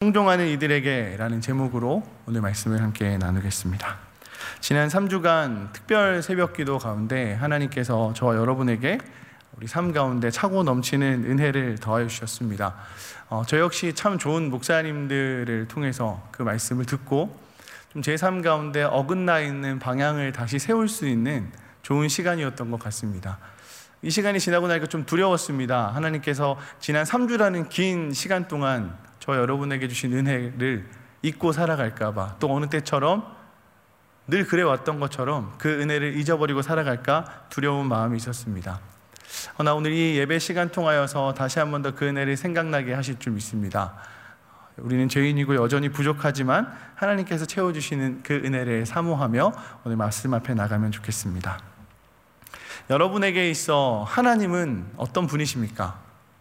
순종하는 이들에게 라는 제목으로 오늘 말씀을 함께 나누겠습니다. 지난 3주간 특별 새벽기도 가운데 하나님께서 저와 여러분에게 우리 삶 가운데 차고 넘치는 은혜를 더하여 주셨습니다. 저 역시 참 좋은 목사님들을 통해서 그 말씀을 듣고 좀 제 삶 가운데 어긋나 있는 방향을 다시 세울 수 있는 좋은 시간이었던 것 같습니다. 이 시간이 지나고 나니까 좀 두려웠습니다. 하나님께서 지난 3주라는 긴 시간 동안 저 여러분에게 주신 은혜를 잊고 살아갈까봐, 또 어느 때처럼 늘 그래왔던 것처럼 그 은혜를 잊어버리고 살아갈까 두려운 마음이 있었습니다. 나 오늘 이 예배 시간 통하여서 다시 한 번 더 그 은혜를 생각나게 하실 줄 믿습니다. 우리는 죄인이고 여전히 부족하지만 하나님께서 채워주시는 그 은혜를 사모하며 오늘 말씀 앞에 나가면 좋겠습니다. 여러분에게 있어 하나님은 어떤 분이십니까?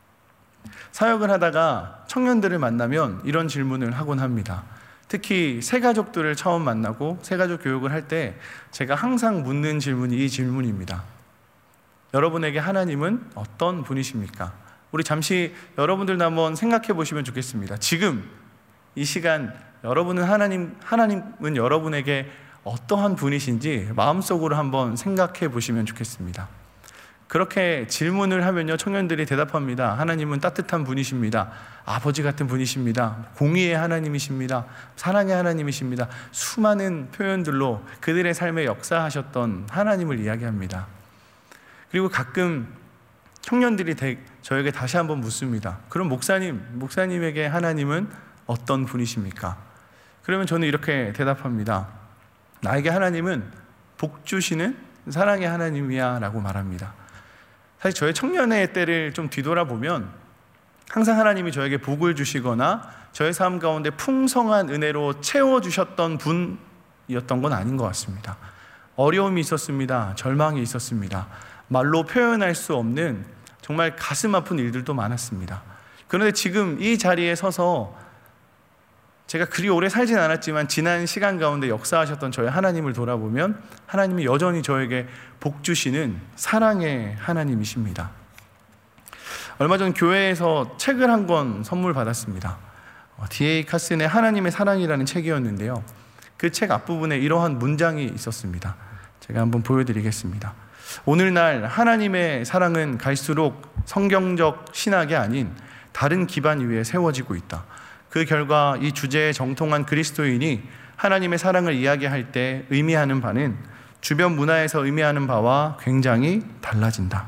사역을 하다가 청년들을 만나면 이런 질문을 하곤 합니다. 특히 새가족들을 처음 만나고 새가족 교육을 할 때 제가 항상 묻는 질문이 이 질문입니다. 여러분에게 하나님은 어떤 분이십니까? 우리 잠시 여러분들도 한번 생각해 보시면 좋겠습니다. 지금 이 시간 여러분은 하나님은 여러분에게 어떠한 분이신지 마음속으로 한번 생각해 보시면 좋겠습니다. 그렇게 질문을 하면요, 청년들이 대답합니다. 하나님은 따뜻한 분이십니다. 아버지 같은 분이십니다. 공의의 하나님이십니다. 사랑의 하나님이십니다. 수많은 표현들로 그들의 삶에 역사하셨던 하나님을 이야기합니다. 그리고 가끔 청년들이 저에게 다시 한번 묻습니다. 그럼 목사님에게 하나님은 어떤 분이십니까? 그러면 저는 이렇게 대답합니다. 나에게 하나님은 복 주시는 사랑의 하나님이야 라고 말합니다. 사실 저의 청년의 때를 좀 뒤돌아보면 항상 하나님이 저에게 복을 주시거나 저의 삶 가운데 풍성한 은혜로 채워주셨던 분이었던 건 아닌 것 같습니다. 어려움이 있었습니다. 절망이 있었습니다. 말로 표현할 수 없는 정말 가슴 아픈 일들도 많았습니다. 그런데 지금 이 자리에 서서 제가 그리 오래 살진 않았지만 지난 시간 가운데 역사하셨던 저의 하나님을 돌아보면 하나님이 여전히 저에게 복 주시는 사랑의 하나님이십니다. 얼마 전 교회에서 책을 한 권 선물 받았습니다. D.A. 카슨의 하나님의 사랑이라는 책이었는데요, 그 책 앞부분에 이러한 문장이 있었습니다. 제가 한번 보여드리겠습니다. 오늘날 하나님의 사랑은 갈수록 성경적 신학이 아닌 다른 기반 위에 세워지고 있다. 그 결과 이 주제에 정통한 그리스도인이 하나님의 사랑을 이야기할 때 의미하는 바는 주변 문화에서 의미하는 바와 굉장히 달라진다.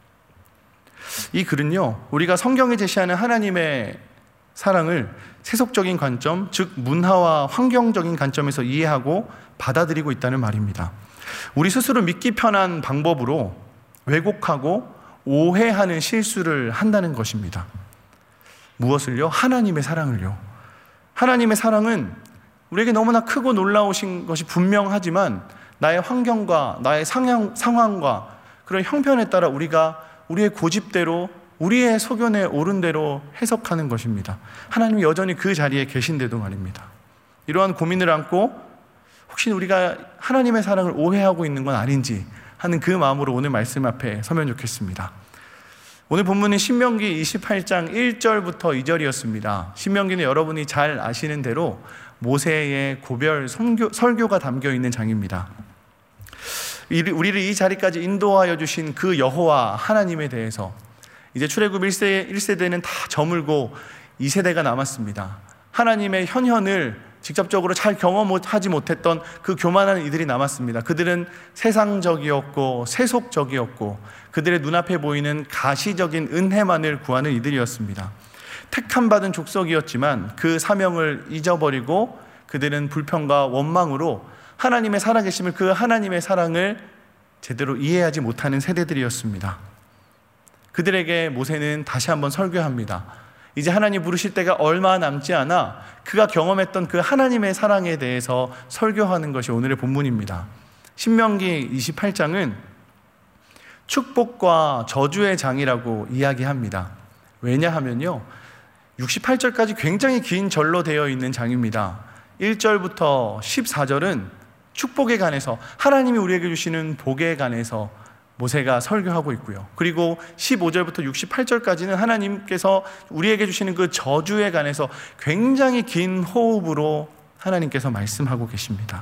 이 글은요, 우리가 성경에 제시하는 하나님의 사랑을 세속적인 관점, 즉 문화와 환경적인 관점에서 이해하고 받아들이고 있다는 말입니다. 우리 스스로 믿기 편한 방법으로 왜곡하고 오해하는 실수를 한다는 것입니다. 무엇을요? 하나님의 사랑을요. 하나님의 사랑은 우리에게 너무나 크고 놀라우신 것이 분명하지만 나의 환경과 나의 상황과 그런 형편에 따라 우리가 우리의 고집대로, 우리의 소견에 옳은 대로 해석하는 것입니다. 하나님이 여전히 그 자리에 계신데도 말입니다. 이러한 고민을 안고 혹시 우리가 하나님의 사랑을 오해하고 있는 건 아닌지 하는 그 마음으로 오늘 말씀 앞에 서면 좋겠습니다. 오늘 본문은 신명기 28장 1절부터 2절이었습니다. 신명기는 여러분이 잘 아시는 대로 모세의 고별 설교가 담겨 있는 장입니다. 우리를 이 자리까지 인도하여 주신 그 여호와 하나님에 대해서 이제 출애굽 1세대는 다 저물고 2세대가 남았습니다. 하나님의 현현을 직접적으로 잘 경험하지 못했던 그 교만한 이들이 남았습니다. 그들은 세상적이었고 세속적이었고 그들의 눈앞에 보이는 가시적인 은혜만을 구하는 이들이었습니다. 택함받은 족속이었지만 그 사명을 잊어버리고 그들은 불평과 원망으로 하나님의 살아계심을, 그 하나님의 사랑을 제대로 이해하지 못하는 세대들이었습니다. 그들에게 모세는 다시 한번 설교합니다. 이제 하나님 부르실 때가 얼마 남지 않아 그가 경험했던 그 하나님의 사랑에 대해서 설교하는 것이 오늘의 본문입니다. 신명기 28장은 축복과 저주의 장이라고 이야기합니다. 왜냐하면요, 68절까지 굉장히 긴 절로 되어 있는 장입니다. 1절부터 14절은 축복에 관해서, 하나님이 우리에게 주시는 복에 관해서 모세가 설교하고 있고요. 그리고 15절부터 68절까지는 하나님께서 우리에게 주시는 그 저주에 관해서 굉장히 긴 호흡으로 하나님께서 말씀하고 계십니다.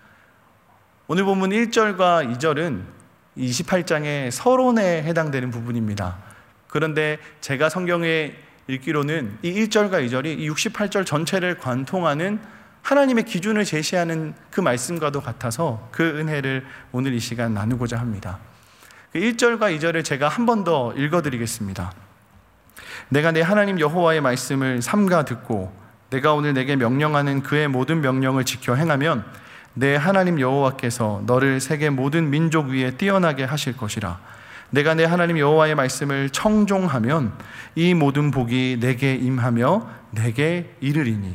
오늘 본문 1절과 2절은 28장의 서론에 해당되는 부분입니다. 그런데 제가 성경에 읽기로는 이 1절과 2절이 이 68절 전체를 관통하는 하나님의 기준을 제시하는 그 말씀과도 같아서 그 은혜를 오늘 이 시간 나누고자 합니다. 1절과 2절을 제가 한 번 더 읽어드리겠습니다. 내가 내 하나님 여호와의 말씀을 삼가 듣고 내가 오늘 내게 명령하는 그의 모든 명령을 지켜 행하면 내 하나님 여호와께서 너를 세계 모든 민족 위에 뛰어나게 하실 것이라. 내가 내 하나님 여호와의 말씀을 청종하면 이 모든 복이 내게 임하며 내게 이르리니.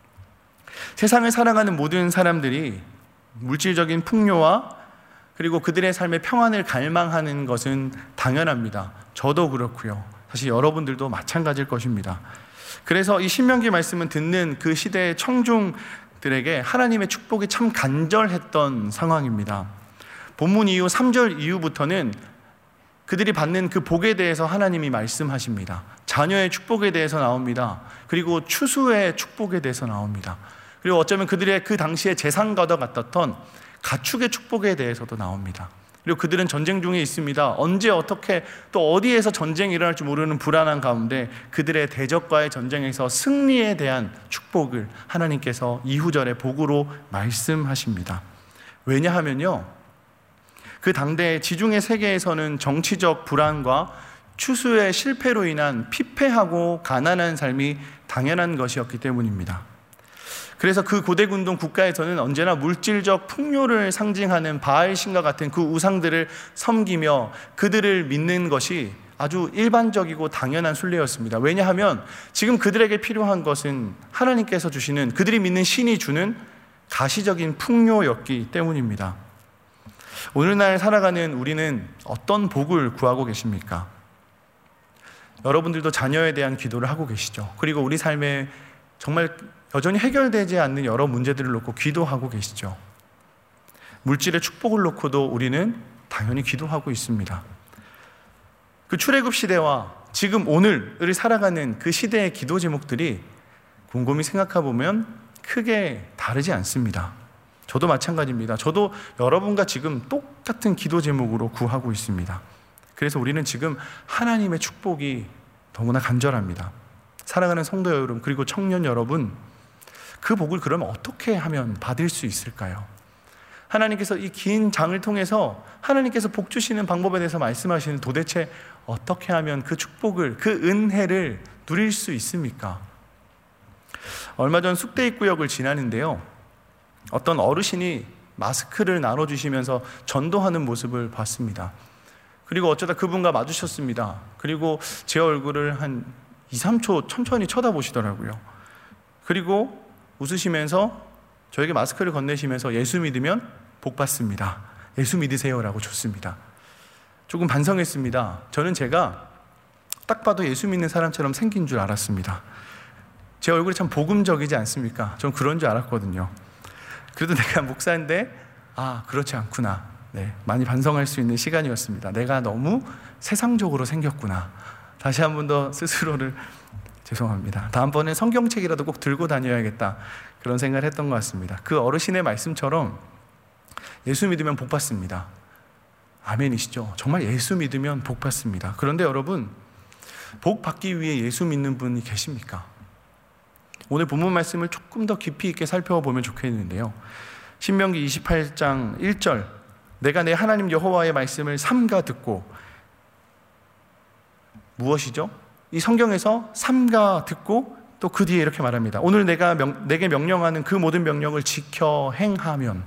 세상을 살아가는 모든 사람들이 물질적인 풍요와 그리고 그들의 삶의 평안을 갈망하는 것은 당연합니다. 저도 그렇고요. 사실 여러분들도 마찬가지일 것입니다. 그래서 이 신명기 말씀은 듣는 그 시대의 청중들에게 하나님의 축복이 참 간절했던 상황입니다. 본문 이후 3절 이후부터는 그들이 받는 그 복에 대해서 하나님이 말씀하십니다. 자녀의 축복에 대해서 나옵니다. 그리고 추수의 축복에 대해서 나옵니다. 그리고 어쩌면 그들의 그 당시에 재산과도 같았던 가축의 축복에 대해서도 나옵니다. 그리고 그들은 전쟁 중에 있습니다. 언제 어떻게 또 어디에서 전쟁이 일어날지 모르는 불안한 가운데 그들의 대적과의 전쟁에서 승리에 대한 축복을 하나님께서 이후절의 복으로 말씀하십니다. 왜냐하면요, 그 당대 지중해 세계에서는 정치적 불안과 추수의 실패로 인한 피폐하고 가난한 삶이 당연한 것이었기 때문입니다. 그래서 그 고대군동 국가에서는 언제나 물질적 풍요를 상징하는 바알신과 같은 그 우상들을 섬기며 그들을 믿는 것이 아주 일반적이고 당연한 순례였습니다. 왜냐하면 지금 그들에게 필요한 것은 하나님께서 주시는, 그들이 믿는 신이 주는 가시적인 풍요였기 때문입니다. 오늘날 살아가는 우리는 어떤 복을 구하고 계십니까? 여러분들도 자녀에 대한 기도를 하고 계시죠. 그리고 우리 삶에 정말 여전히 해결되지 않는 여러 문제들을 놓고 기도하고 계시죠. 물질의 축복을 놓고도 우리는 당연히 기도하고 있습니다. 그 출애굽 시대와 지금 오늘을 살아가는 그 시대의 기도 제목들이 곰곰이 생각해 보면 크게 다르지 않습니다. 저도 마찬가지입니다. 저도 여러분과 지금 똑같은 기도 제목으로 구하고 있습니다. 그래서 우리는 지금 하나님의 축복이 너무나 간절합니다. 사랑하는 성도 여러분, 그리고 청년 여러분, 그 복을 그러면 어떻게 하면 받을 수 있을까요? 하나님께서 이 긴 장을 통해서 하나님께서 복 주시는 방법에 대해서 말씀하시는, 도대체 어떻게 하면 그 축복을, 그 은혜를 누릴 수 있습니까? 얼마 전 쑥대입구역을 지나는데요, 어떤 어르신이 마스크를 나눠주시면서 전도하는 모습을 봤습니다. 그리고 어쩌다 그분과 마주쳤습니다. 그리고 제 얼굴을 한 2, 3초 천천히 쳐다보시더라고요. 그리고 웃으시면서 저에게 마스크를 건네시면서 예수 믿으면 복 받습니다, 예수 믿으세요라고 줬습니다. 조금 반성했습니다. 저는 제가 딱 봐도 예수 믿는 사람처럼 생긴 줄 알았습니다. 제 얼굴이 참 복음적이지 않습니까? 전 그런 줄 알았거든요. 그래도 내가 목사인데 그렇지 않구나, 많이 반성할 수 있는 시간이었습니다. 내가 너무 세상적으로 생겼구나. 다시 한 번 더 스스로를 죄송합니다. 다음번에 성경책이라도 꼭 들고 다녀야겠다, 그런 생각을 했던 것 같습니다. 그 어르신의 말씀처럼 예수 믿으면 복 받습니다. 아멘이시죠? 정말 예수 믿으면 복 받습니다. 그런데 여러분, 복 받기 위해 예수 믿는 분이 계십니까? 오늘 본문 말씀을 조금 더 깊이 있게 살펴보면 좋겠는데요, 신명기 28장 1절, 내가 내 하나님 여호와의 말씀을 삼가 듣고, 무엇이죠? 이 성경에서 삼가 듣고 또 그 뒤에 이렇게 말합니다. 오늘 내게 명령하는 그 모든 명령을 지켜 행하면.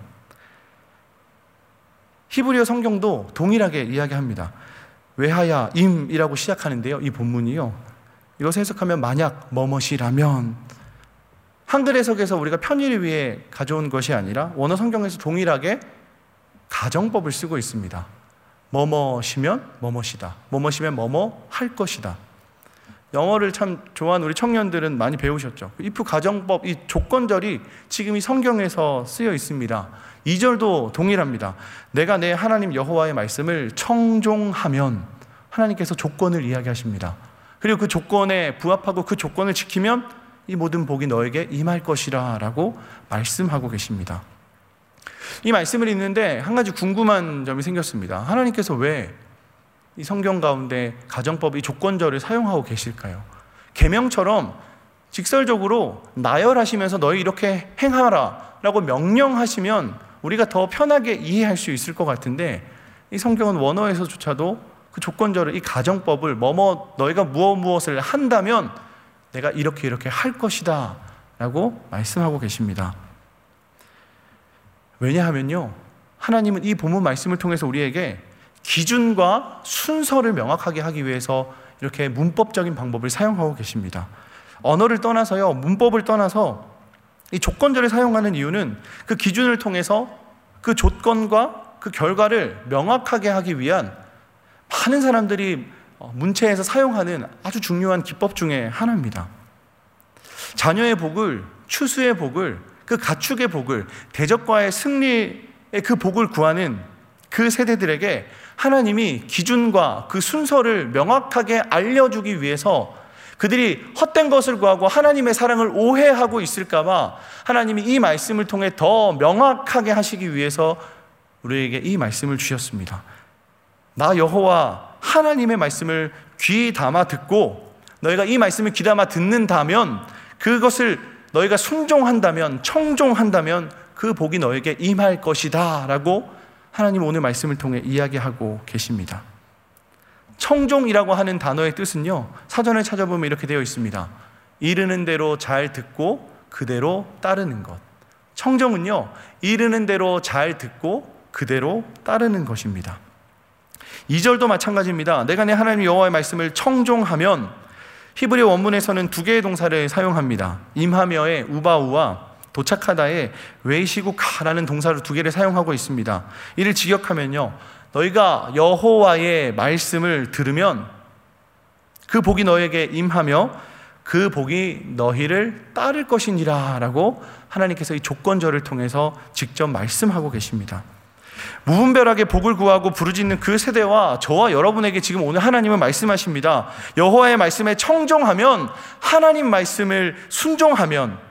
히브리어 성경도 동일하게 이야기합니다. 외하야 임이라고 시작하는데요, 이 본문이요, 이것을 해석하면 만약 뭐뭇이라면, 한글 해석에서 우리가 편의를 위해 가져온 것이 아니라 원어 성경에서 동일하게 가정법을 쓰고 있습니다. 뭐뭐시면 뭐뭐시다, 뭐뭐시면 뭐뭐 할 것이다. 영어를 참 좋아하는 우리 청년들은 많이 배우셨죠. if 가정법, 이 조건절이 지금 이 성경에서 쓰여 있습니다. 2절도 동일합니다. 내가 내 하나님 여호와의 말씀을 청종하면, 하나님께서 조건을 이야기하십니다. 그리고 그 조건에 부합하고 그 조건을 지키면 이 모든 복이 너에게 임할 것이라 라고 말씀하고 계십니다. 이 말씀을 읽는데 한 가지 궁금한 점이 생겼습니다. 하나님께서 왜 이 성경 가운데 가정법, 이 조건절을 사용하고 계실까요? 계명처럼 직설적으로 나열하시면서 너희 이렇게 행하라 라고 명령하시면 우리가 더 편하게 이해할 수 있을 것 같은데, 이 성경은 원어에서조차도 그 조건절을, 이 가정법을 너희가 무엇을 한다면 내가 이렇게 할 것이다 라고 말씀하고 계십니다. 왜냐하면요, 하나님은 이 본문 말씀을 통해서 우리에게 기준과 순서를 명확하게 하기 위해서 이렇게 문법적인 방법을 사용하고 계십니다. 언어를 떠나서요, 문법을 떠나서 이 조건절을 사용하는 이유는 그 기준을 통해서 그 조건과 그 결과를 명확하게 하기 위한 많은 사람들이 문체에서 사용하는 아주 중요한 기법 중에 하나입니다. 자녀의 복을, 추수의 복을, 그 가축의 복을, 대적과의 승리의 그 복을 구하는 그 세대들에게 하나님이 기준과 그 순서를 명확하게 알려주기 위해서, 그들이 헛된 것을 구하고 하나님의 사랑을 오해하고 있을까봐 하나님이 이 말씀을 통해 더 명확하게 하시기 위해서 우리에게 이 말씀을 주셨습니다. 나 여호와 하나님의 말씀을 귀 담아 듣고, 너희가 이 말씀을 귀 담아 듣는다면, 그것을 너희가 순종한다면, 청종한다면 그 복이 너에게 임할 것이다 라고 하나님 오늘 말씀을 통해 이야기하고 계십니다. 청종이라고 하는 단어의 뜻은요, 사전을 찾아보면 이렇게 되어 있습니다. 이르는 대로 잘 듣고 그대로 따르는 것. 청종은요, 이르는 대로 잘 듣고 그대로 따르는 것입니다. 2절도 마찬가지입니다. 내가 내 하나님 여호와의 말씀을 청종하면, 히브리 원문에서는 두 개의 동사를 사용합니다. 임하며의 우바우와 도착하다의 웨이시구카라는 동사를 두 개를 사용하고 있습니다. 이를 직역하면요, 너희가 여호와의 말씀을 들으면 그 복이 너에게 임하며 그 복이 너희를 따를 것이니라 라고 하나님께서 이 조건절을 통해서 직접 말씀하고 계십니다. 무분별하게 복을 구하고 부르짖는 그 세대와 저와 여러분에게 지금 오늘 하나님은 말씀하십니다. 여호와의 말씀에 청종하면, 하나님 말씀을 순종하면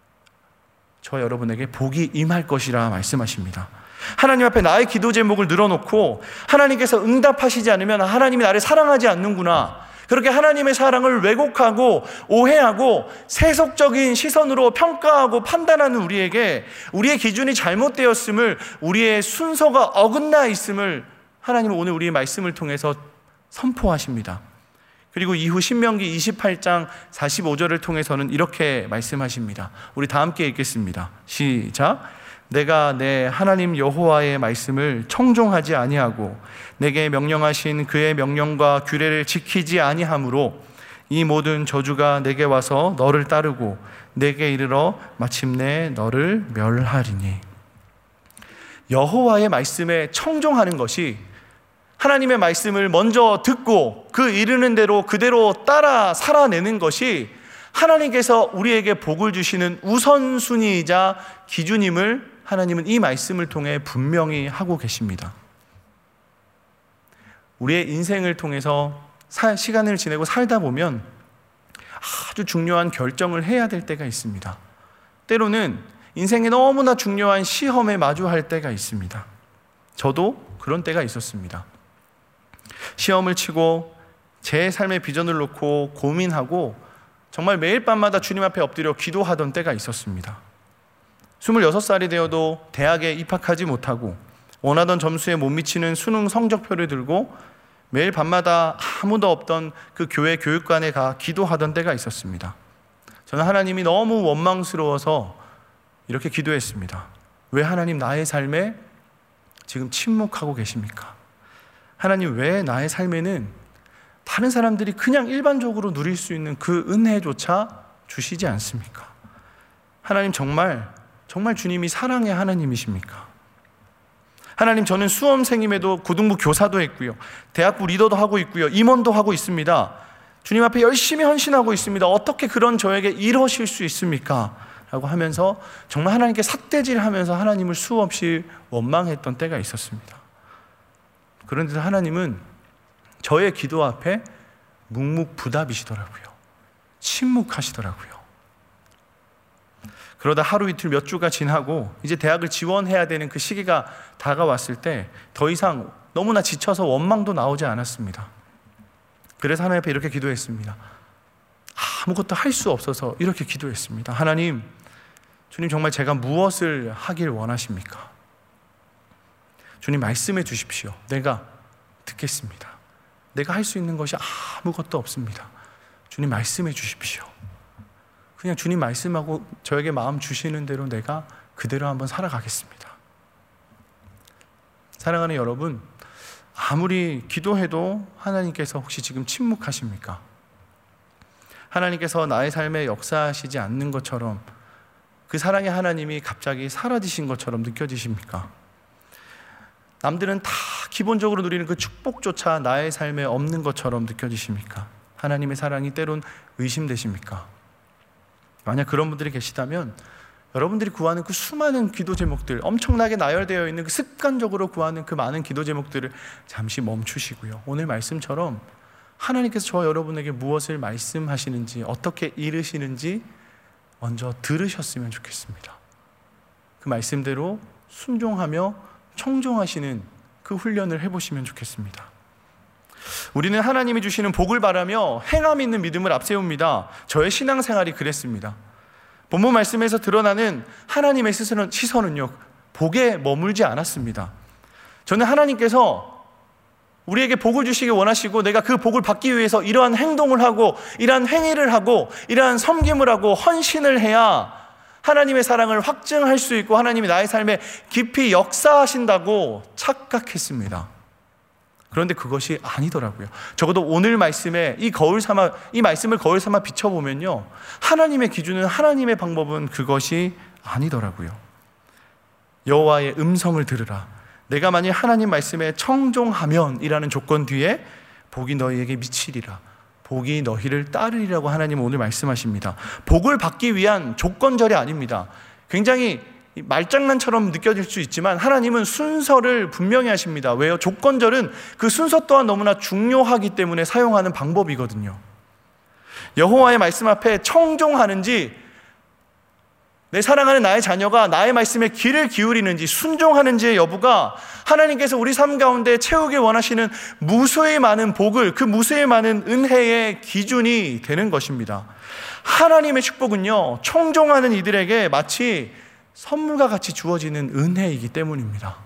저와 여러분에게 복이 임할 것이라 말씀하십니다. 하나님 앞에 나의 기도 제목을 늘어놓고 하나님께서 응답하시지 않으면 하나님이 나를 사랑하지 않는구나, 그렇게 하나님의 사랑을 왜곡하고 오해하고 세속적인 시선으로 평가하고 판단하는 우리에게 우리의 기준이 잘못되었음을, 우리의 순서가 어긋나 있음을 하나님은 오늘 우리의 말씀을 통해서 선포하십니다. 그리고 이후 신명기 28장 45절을 통해서는 이렇게 말씀하십니다. 우리 다 함께 읽겠습니다. 시작. 내가 내 하나님 여호와의 말씀을 청종하지 아니하고 내게 명령하신 그의 명령과 규례를 지키지 아니하므로 이 모든 저주가 내게 와서 너를 따르고 내게 이르러 마침내 너를 멸하리니. 여호와의 말씀에 청종하는 것이, 하나님의 말씀을 먼저 듣고 그 이르는 대로 그대로 따라 살아내는 것이 하나님께서 우리에게 복을 주시는 우선순위이자 기준임을 하나님은 이 말씀을 통해 분명히 하고 계십니다. 우리의 인생을 통해서 시간을 지내고 살다 보면 아주 중요한 결정을 해야 될 때가 있습니다. 때로는 인생에 너무나 중요한 시험에 마주할 때가 있습니다. 저도 그런 때가 있었습니다. 시험을 치고 제 삶의 비전을 놓고 고민하고 정말 매일 밤마다 주님 앞에 엎드려 기도하던 때가 있었습니다. 26살이 되어도 대학에 입학하지 못하고 원하던 점수에 못 미치는 수능 성적표를 들고 매일 밤마다 아무도 없던 그 교회 교육관에 가 기도하던 때가 있었습니다. 저는 하나님이 너무 원망스러워서 이렇게 기도했습니다. 왜 하나님 나의 삶에 지금 침묵하고 계십니까? 하나님 왜 나의 삶에는 다른 사람들이 그냥 일반적으로 누릴 수 있는 그 은혜조차 주시지 않습니까? 하나님 정말 주님이 사랑의 하나님이십니까? 하나님, 저는 수험생임에도 고등부 교사도 했고요, 대학부 리더도 하고 있고요, 임원도 하고 있습니다. 주님 앞에 열심히 헌신하고 있습니다. 어떻게 그런 저에게 이러실 수 있습니까? 라고 하면서 정말 하나님께 삿대질하면서 하나님을 수없이 원망했던 때가 있었습니다. 그런데 하나님은 저의 기도 앞에 묵묵부답이시더라고요. 침묵하시더라고요. 그러다 하루 이틀 몇 주가 지나고 이제 대학을 지원해야 되는 그 시기가 다가왔을 때 더 이상 너무나 지쳐서 원망도 나오지 않았습니다. 그래서 하나님 앞에 이렇게 기도했습니다. 아무것도 할 수 없어서 이렇게 기도했습니다. 하나님, 주님 정말 제가 무엇을 하길 원하십니까? 주님 말씀해 주십시오. 내가 듣겠습니다. 내가 할 수 있는 것이 아무것도 없습니다. 주님 말씀해 주십시오. 그냥 주님 말씀하고 저에게 마음 주시는 대로 내가 그대로 한번 살아가겠습니다. 사랑하는 여러분, 아무리 기도해도 하나님께서 혹시 지금 침묵하십니까? 하나님께서 나의 삶에 역사하시지 않는 것처럼 그 사랑의 하나님이 갑자기 사라지신 것처럼 느껴지십니까? 남들은 다 기본적으로 누리는 그 축복조차 나의 삶에 없는 것처럼 느껴지십니까? 하나님의 사랑이 때론 의심되십니까? 만약 그런 분들이 계시다면 여러분들이 구하는 그 수많은 기도 제목들, 엄청나게 나열되어 있는 그 습관적으로 구하는 그 많은 기도 제목들을 잠시 멈추시고요, 오늘 말씀처럼 하나님께서 저와 여러분에게 무엇을 말씀하시는지, 어떻게 이르시는지 먼저 들으셨으면 좋겠습니다. 그 말씀대로 순종하며 청종하시는 그 훈련을 해보시면 좋겠습니다. 우리는 하나님이 주시는 복을 바라며 행함 있는 믿음을 앞세웁니다. 저의 신앙생활이 그랬습니다. 본문 말씀에서 드러나는 하나님의 시선은요, 복에 머물지 않았습니다. 저는 하나님께서 우리에게 복을 주시기 원하시고 내가 그 복을 받기 위해서 이러한 행동을 하고 이러한 행위를 하고 이러한 섬김을 하고 헌신을 해야 하나님의 사랑을 확증할 수 있고 하나님이 나의 삶에 깊이 역사하신다고 착각했습니다. 그런데 그것이 아니더라고요. 적어도 오늘 말씀에 이 말씀을 거울 삼아 비춰보면요, 하나님의 기준은, 하나님의 방법은 그것이 아니더라고요. 여호와의 음성을 들으라. 내가 만일 하나님 말씀에 청종하면 이라는 조건 뒤에 복이 너희에게 미치리라. 복이 너희를 따르리라고 하나님은 오늘 말씀하십니다. 복을 받기 위한 조건절이 아닙니다. 굉장히 말장난처럼 느껴질 수 있지만 하나님은 순서를 분명히 하십니다. 왜요? 조건절은 그 순서 또한 너무나 중요하기 때문에 사용하는 방법이거든요. 여호와의 말씀 앞에 청종하는지, 내 사랑하는 나의 자녀가 나의 말씀에 귀를 기울이는지 순종하는지의 여부가 하나님께서 우리 삶 가운데 채우길 원하시는 무수히 많은 복을, 그 무수히 많은 은혜의 기준이 되는 것입니다. 하나님의 축복은요, 청종하는 이들에게 마치 선물과 같이 주어지는 은혜이기 때문입니다.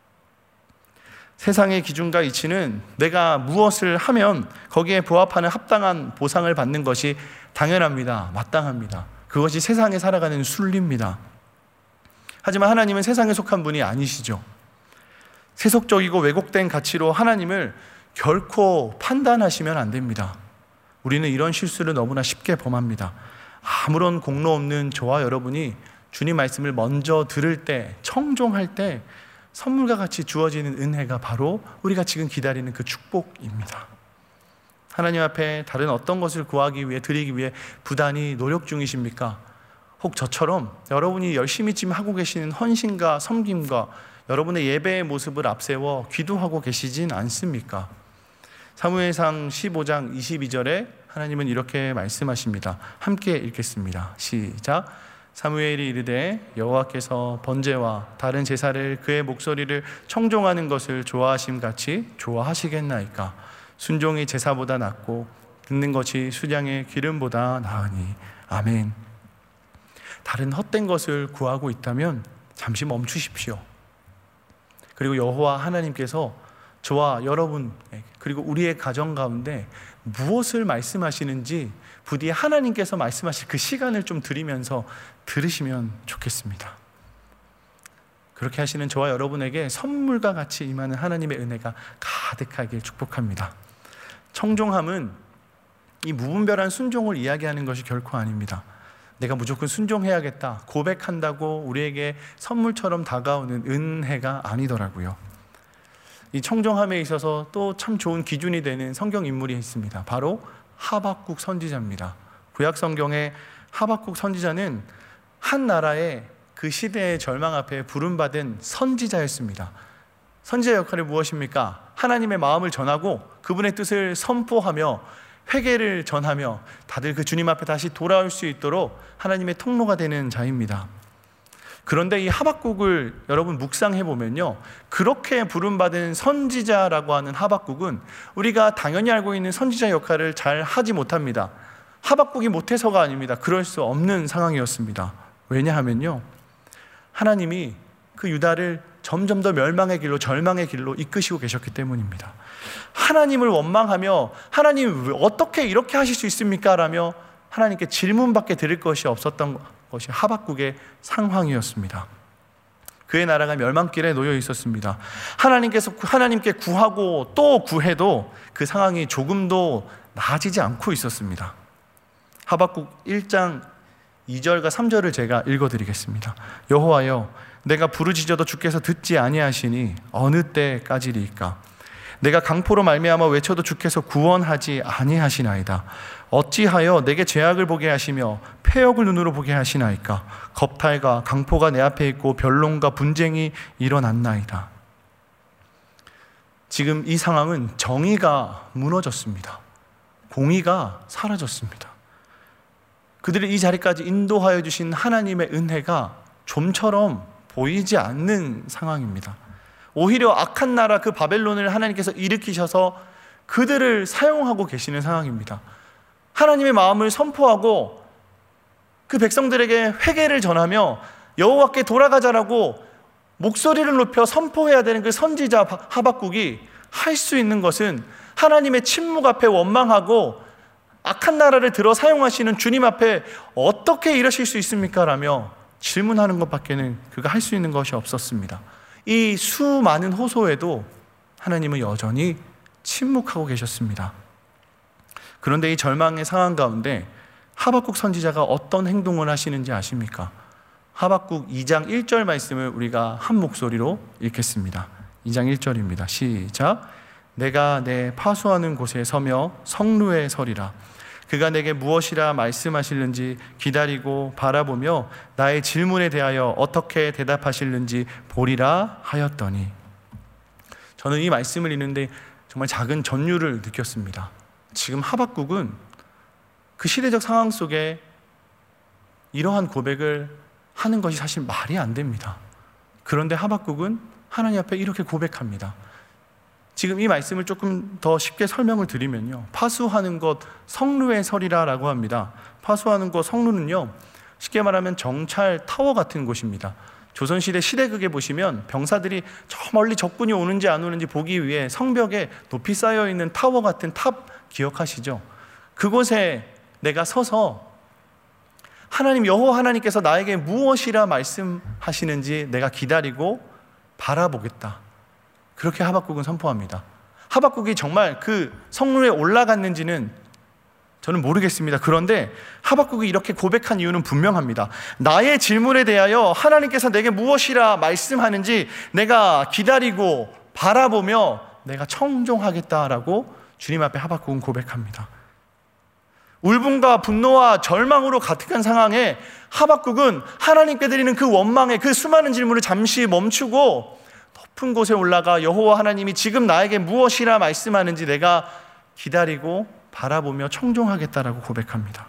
세상의 기준과 이치는 내가 무엇을 하면 거기에 부합하는 합당한 보상을 받는 것이 당연합니다. 마땅합니다. 그것이 세상에 살아가는 순리입니다. 하지만 하나님은 세상에 속한 분이 아니시죠. 세속적이고 왜곡된 가치로 하나님을 결코 판단하시면 안 됩니다. 우리는 이런 실수를 너무나 쉽게 범합니다. 아무런 공로 없는 저와 여러분이 주님 말씀을 먼저 들을 때, 청종할 때 선물과 같이 주어지는 은혜가 바로 우리가 지금 기다리는 그 축복입니다. 하나님 앞에 다른 어떤 것을 구하기 위해, 드리기 위해 부단히 노력 중이십니까? 혹 저처럼 여러분이 열심히 지금 하고 계시는 헌신과 섬김과 여러분의 예배의 모습을 앞세워 기도하고 계시진 않습니까? 사무엘상 15장 22절에 하나님은 이렇게 말씀하십니다. 함께 읽겠습니다. 시작. 사무엘이 이르되 여호와께서 번제와 다른 제사를 그의 목소리를 청종하는 것을 좋아하심 같이 좋아하시겠나이까? 순종이 제사보다 낫고 듣는 것이 수량의 기름보다 나으니. 아멘. 다른 헛된 것을 구하고 있다면 잠시 멈추십시오. 그리고 여호와 하나님께서 저와 여러분 그리고 우리의 가정 가운데 무엇을 말씀하시는지 부디 하나님께서 말씀하실 그 시간을 좀 드리면서 들으시면 좋겠습니다. 그렇게 하시는 저와 여러분에게 선물과 같이 임하는 하나님의 은혜가 가득하길 축복합니다. 청종함은 이 무분별한 순종을 이야기하는 것이 결코 아닙니다. 내가 무조건 순종해야겠다 고백한다고 우리에게 선물처럼 다가오는 은혜가 아니더라고요. 이 청종함에 있어서 또 참 좋은 기준이 되는 성경 인물이 있습니다. 바로 하박국 선지자입니다. 구약 성경의 하박국 선지자는 한 나라의 그 시대의 절망 앞에 부름받은 선지자였습니다. 선지자 역할이 무엇입니까? 하나님의 마음을 전하고 그분의 뜻을 선포하며 회개를 전하며 다들 그 주님 앞에 다시 돌아올 수 있도록 하나님의 통로가 되는 자입니다. 그런데 이 하박국을 여러분 묵상해 보면요, 그렇게 부름받은 선지자라고 하는 하박국은 우리가 당연히 알고 있는 선지자 역할을 잘 하지 못합니다. 하박국이 못해서가 아닙니다. 그럴 수 없는 상황이었습니다. 왜냐하면요, 하나님이 그 유다를 점점 더 멸망의 길로, 절망의 길로 이끄시고 계셨기 때문입니다. 하나님을 원망하며 하나님 왜 어떻게 이렇게 하실 수 있습니까? 라며 하나님께 질문밖에 드릴 것이 없었던 것이 하박국의 상황이었습니다. 그의 나라가 멸망길에 놓여 있었습니다. 하나님께 구하고 또 구해도 그 상황이 조금도 나아지지 않고 있었습니다. 하박국 1장 2절과 3절을 제가 읽어드리겠습니다. 여호와여, 내가 부르짖어도 주께서 듣지 아니하시니 어느 때까지리이까? 내가 강포로 말미암아 외쳐도 주께서 구원하지 아니하시나이다. 어찌하여 내게 죄악을 보게 하시며 패역을 눈으로 보게 하시나이까? 겁탈과 강포가 내 앞에 있고 변론과 분쟁이 일어났나이다. 지금 이 상황은 정의가 무너졌습니다. 공의가 사라졌습니다. 그들을 이 자리까지 인도하여 주신 하나님의 은혜가 좀처럼 보이지 않는 상황입니다. 오히려 악한 나라 그 바벨론을 하나님께서 일으키셔서 그들을 사용하고 계시는 상황입니다. 하나님의 마음을 선포하고 그 백성들에게 회개를 전하며 여호와께 돌아가자라고 목소리를 높여 선포해야 되는 그 선지자 하박국이 할 수 있는 것은 하나님의 침묵 앞에 원망하고 악한 나라를 들어 사용하시는 주님 앞에 어떻게 이러실 수 있습니까? 라며 질문하는 것밖에는 그가 할 수 있는 것이 없었습니다. 이 수많은 호소에도 하나님은 여전히 침묵하고 계셨습니다. 그런데 이 절망의 상황 가운데 하박국 선지자가 어떤 행동을 하시는지 아십니까? 하박국 2장 1절 말씀을 우리가 한 목소리로 읽겠습니다. 2장 1절입니다. 시작. 내가 내 파수하는 곳에 서며 성루에 서리라. 그가 내게 무엇이라 말씀하실는지 기다리고 바라보며 나의 질문에 대하여 어떻게 대답하실는지 보리라 하였더니. 저는 이 말씀을 읽는데 정말 작은 전율을 느꼈습니다. 지금 하박국은 그 시대적 상황 속에 이러한 고백을 하는 것이 사실 말이 안 됩니다. 그런데 하박국은 하나님 앞에 이렇게 고백합니다. 지금 이 말씀을 조금 더 쉽게 설명을 드리면요, 파수하는 곳 성루에 서리라 라고 합니다. 파수하는 곳 성루는요, 쉽게 말하면 정찰 타워 같은 곳입니다. 조선시대 시대극에 보시면 병사들이 저 멀리 적군이 오는지 안 오는지 보기 위해 성벽에 높이 쌓여있는 타워 같은 탑 기억하시죠? 그곳에 내가 서서 하나님 여호와 하나님께서 나에게 무엇이라 말씀하시는지 내가 기다리고 바라보겠다. 그렇게 하박국은 선포합니다. 하박국이 정말 그 성루에 올라갔는지는 저는 모르겠습니다. 그런데 하박국이 이렇게 고백한 이유는 분명합니다. 나의 질문에 대하여 하나님께서 내게 무엇이라 말씀하는지 내가 기다리고 바라보며 내가 청종하겠다라고 주님 앞에 하박국은 고백합니다. 울분과 분노와 절망으로 가득한 상황에 하박국은 하나님께 드리는 그 원망의 그 수많은 질문을 잠시 멈추고 높은 곳에 올라가 여호와 하나님이 지금 나에게 무엇이라 말씀하는지 내가 기다리고 바라보며 청종하겠다라고 고백합니다.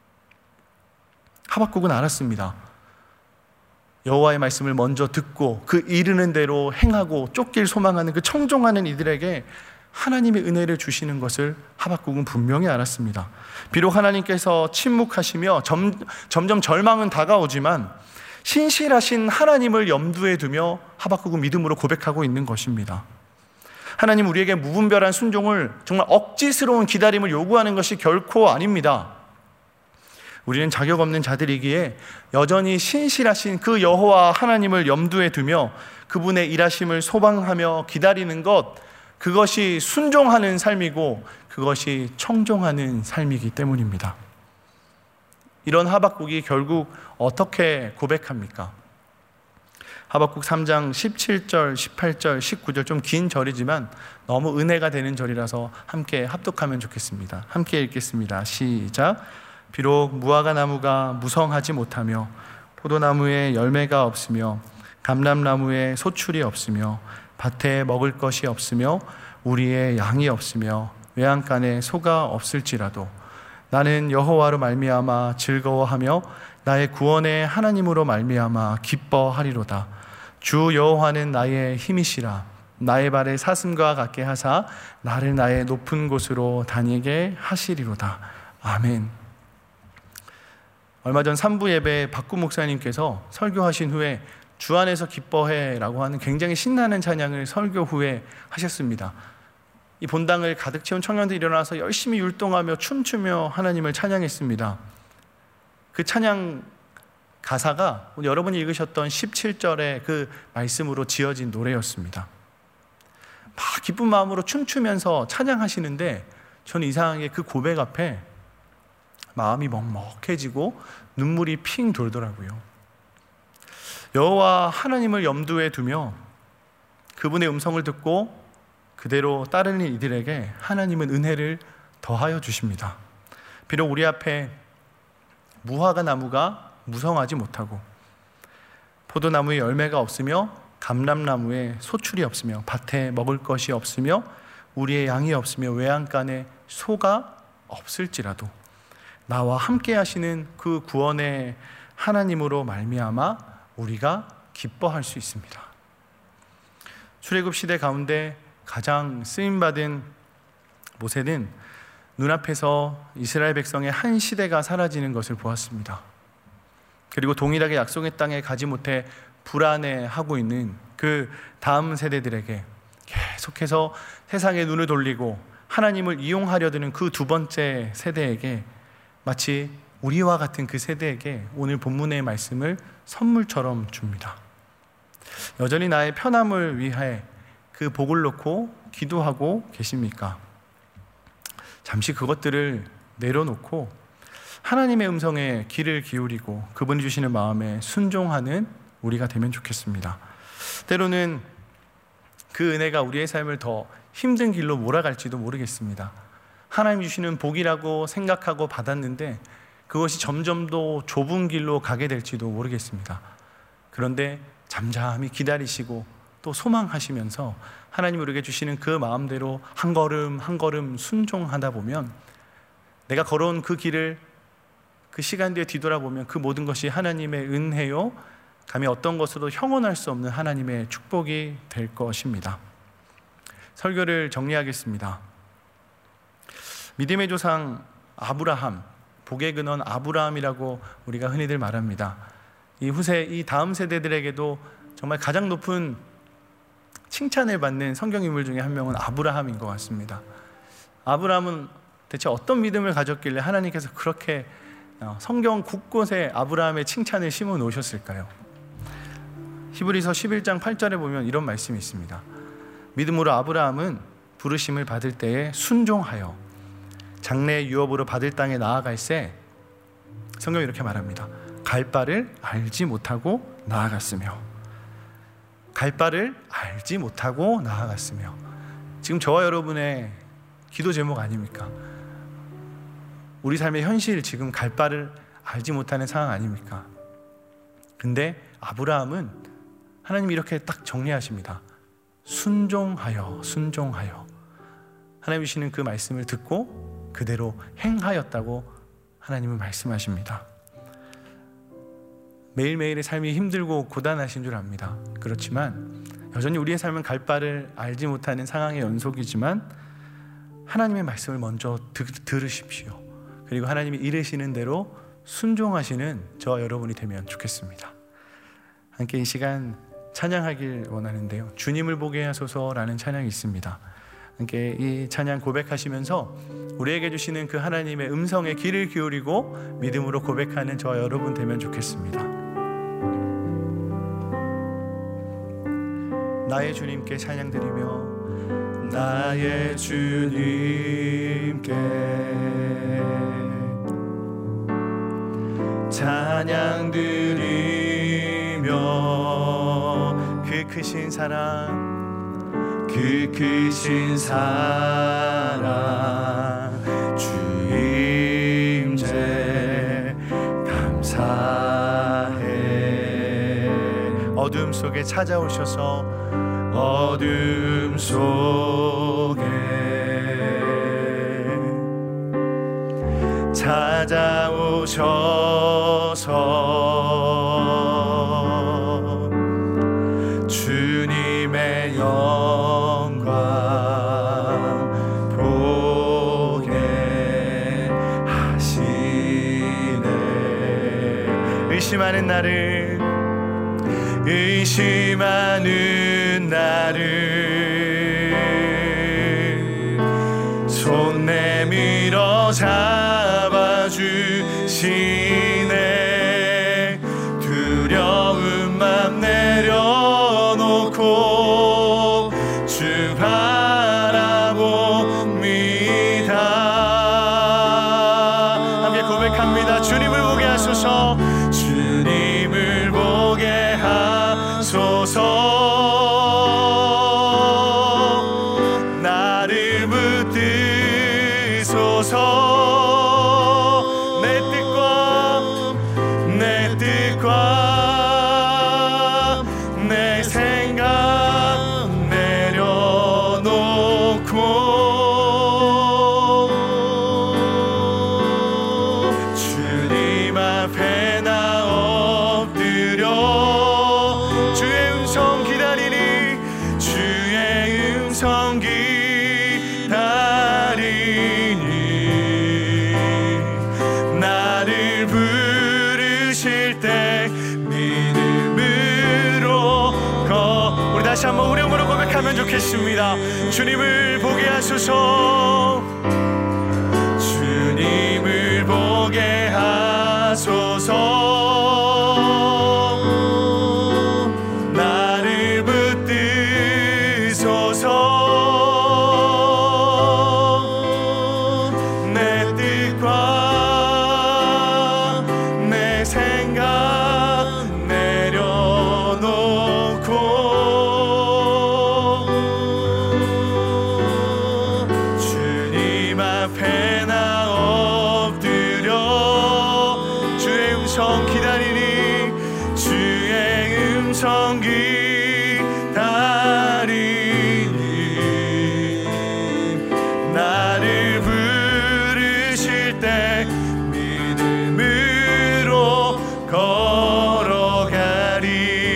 하박국은 알았습니다. 여호와의 말씀을 먼저 듣고 그 이르는 대로 행하고 쫓길 소망하는 그 청종하는 이들에게 하나님의 은혜를 주시는 것을 하박국은 분명히 알았습니다. 비록 하나님께서 침묵하시며 점점 절망은 다가오지만 신실하신 하나님을 염두에 두며 하박국은 믿음으로 고백하고 있는 것입니다. 하나님 우리에게 무분별한 순종을, 정말 억지스러운 기다림을 요구하는 것이 결코 아닙니다. 우리는 자격 없는 자들이기에 여전히 신실하신 그 여호와 하나님을 염두에 두며 그분의 일하심을 소망하며 기다리는 것, 그것이 순종하는 삶이고 그것이 청종하는 삶이기 때문입니다. 이런 하박국이 결국 어떻게 고백합니까? 하박국 3장 17절, 18절, 19절 좀 긴 절이지만 너무 은혜가 되는 절이라서 함께 합독하면 좋겠습니다. 함께 읽겠습니다. 시작. 비록 무화과 나무가 무성하지 못하며 포도나무에 열매가 없으며 감람나무에 소출이 없으며 밭에 먹을 것이 없으며 우리의 양이 없으며 외양간에 소가 없을지라도 나는 여호와로 말미암아 즐거워하며 나의 구원의 하나님으로 말미암아 기뻐하리로다. 주 여호와는 나의 힘이시라. 나의 발을 사슴과 같게 하사 나를 나의 높은 곳으로 다니게 하시리로다. 아멘. 얼마 전 3부 예배 박구 목사님께서 설교하신 후에 주 안에서 기뻐해 라고 하는 굉장히 신나는 찬양을 설교 후에 하셨습니다. 이 본당을 가득 채운 청년들이 일어나서 열심히 율동하며 춤추며 하나님을 찬양했습니다. 그 찬양 가사가 여러분이 읽으셨던 17절의 그 말씀으로 지어진 노래였습니다. 막 기쁜 마음으로 춤추면서 찬양하시는데 저는 이상하게 그 고백 앞에 마음이 먹먹해지고 눈물이 핑 돌더라고요. 여호와 하나님을 염두에 두며 그분의 음성을 듣고 그대로 따르는 이들에게 하나님은 은혜를 더하여 주십니다. 비록 우리 앞에 무화과 나무가 무성하지 못하고 포도나무에 열매가 없으며 감람나무에 소출이 없으며 밭에 먹을 것이 없으며 우리의 양이 없으며 외양간에 소가 없을지라도 나와 함께 하시는 그 구원의 하나님으로 말미암아 우리가 기뻐할 수 있습니다. 출애굽 시대 가운데 가장 쓰임받은 모세는 눈앞에서 이스라엘 백성의 한 시대가 사라지는 것을 보았습니다. 그리고 동일하게 약속의 땅에 가지 못해 불안해하고 있는 그 다음 세대들에게 계속해서 세상에 눈을 돌리고 하나님을 이용하려 드는 그 두 번째 세대에게 마치 우리와 같은 그 세대에게 오늘 본문의 말씀을 선물처럼 줍니다. 여전히 나의 편함을 위해 그 복을 놓고 기도하고 계십니까? 잠시 그것들을 내려놓고 하나님의 음성에 귀를 기울이고 그분이 주시는 마음에 순종하는 우리가 되면 좋겠습니다. 때로는 그 은혜가 우리의 삶을 더 힘든 길로 몰아갈지도 모르겠습니다. 하나님 주시는 복이라고 생각하고 받았는데 그것이 점점 더 좁은 길로 가게 될지도 모르겠습니다. 그런데 잠잠히 기다리시고 또 소망하시면서 하나님 우리에게 주시는 그 마음대로 한 걸음 한 걸음 순종하다 보면 내가 걸어온 그 길을 그 시간 뒤에 뒤돌아보면 그 모든 것이 하나님의 은혜요 감히 어떤 것으로도 형언할 수 없는 하나님의 축복이 될 것입니다. 설교를 정리하겠습니다. 믿음의 조상 아브라함, 복의 근원 아브라함이라고 우리가 흔히들 말합니다. 이 다음 세대들에게도 정말 가장 높은 칭찬을 받는 성경 인물 중에 한 명은 아브라함인 것 같습니다. 아브라함은 대체 어떤 믿음을 가졌길래 하나님께서 그렇게 성경 곳곳에 아브라함의 칭찬을 심어 놓으셨을까요? 히브리서 11장 8절에 보면 이런 말씀이 있습니다. 믿음으로 아브라함은 부르심을 받을 때에 순종하여 장래의 유업으로 받을 땅에 나아갈새 성경이 이렇게 말합니다. 갈 바를 알지 못하고 나아갔으며 갈 바를 알지 못하고 나아갔으며 지금 저와 여러분의 기도 제목 아닙니까? 우리 삶의 현실 지금 갈 바를 알지 못하는 상황 아닙니까? 근데 아브라함은 하나님이 이렇게 딱 정리하십니다. 순종하여 하나님 주시는 그 말씀을 듣고 그대로 행하였다고 하나님은 말씀하십니다. 매일매일의 삶이 힘들고 고단하신 줄 압니다. 그렇지만 여전히 우리의 삶은 갈 바를 알지 못하는 상황의 연속이지만 하나님의 말씀을 먼저 들으십시오. 그리고 하나님이 이르시는 대로 순종하시는 저와 여러분이 되면 좋겠습니다. 함께 이 시간 찬양하길 원하는데요. 주님을 보게 하소서라는 찬양이 있습니다. 함께 이 찬양 고백하시면서 우리에게 주시는 그 하나님의 음성에 귀를 기울이고 믿음으로 고백하는 저와 여러분 되면 좋겠습니다. 나의 주님께 찬양 드리며 나의 주님께 찬양 드리며 크신 사랑, 그 크신 사랑, 주 임재 감사해. 어둠 속에 찾아오셔서, 어둠 속에 찾아오셔서 주님의 영광 보게 하시네. 의심하는 나를 손 내밀어 잡아주시네. 두려운 맘 내려놓고 주 바라봅니다. 함께 고백합니다. 주님을 보게 하소서, 주님을 보게 하소서. 나를 붙드소서. 내 뜻과 내 생각 내려놓고 주님 앞에 나 엎드려 주의 음성 기다리니, 주의 음성 기다리니, 나를 부르실 때 믿음으로 우리 다시 한번 우령으로 고백하면 좋겠습니다. 주님을 보게 하소서, 주님을 보게 하소서. 나를 붙드소서. 내 뜻과 내 생각 내려놓고 주님 앞에 나 엎드려 주의 음성 기다리니, 주의 음성 기다리니, 나를 부르실 때 믿음으로 걸어가리.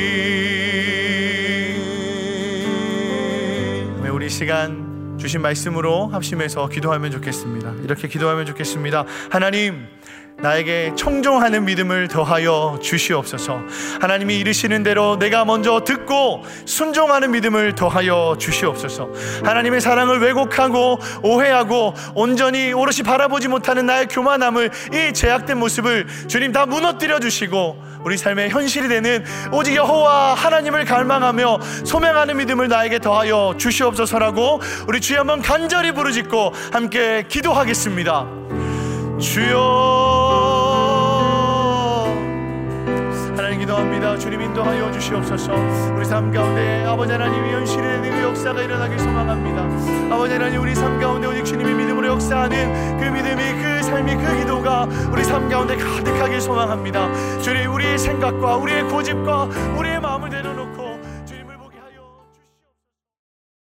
우리 시간 주신 말씀으로 합심해서 기도하면 좋겠습니다. 이렇게 기도하면 좋겠습니다. 하나님, 나에게 청종하는 믿음을 더하여 주시옵소서. 하나님이 이르시는 대로 내가 먼저 듣고 순종하는 믿음을 더하여 주시옵소서. 하나님의 사랑을 왜곡하고 오해하고 온전히 오롯이 바라보지 못하는 나의 교만함을, 이 제약된 모습을 주님 다 무너뜨려 주시고 우리 삶의 현실이 되는 오직 여호와 하나님을 갈망하며 소명하는 믿음을 나에게 더하여 주시옵소서라고 우리 주여 한번 간절히 부르짖고 함께 기도하겠습니다. 주여, 하나님 기도합니다. 주님 인도하여 주시옵소서. 우리 삶 가운데 아버지 하나님이 현실의 그 역사가 일어나길 소망합니다. 아버지 하나님, 우리 삶 가운데 오직 주님이 믿음으로 역사하는 그 믿음이, 그 삶이, 그 기도가 우리 삶 가운데 가득하길 소망합니다. 주님, 우리의 생각과 우리의 고집과 우리의 마음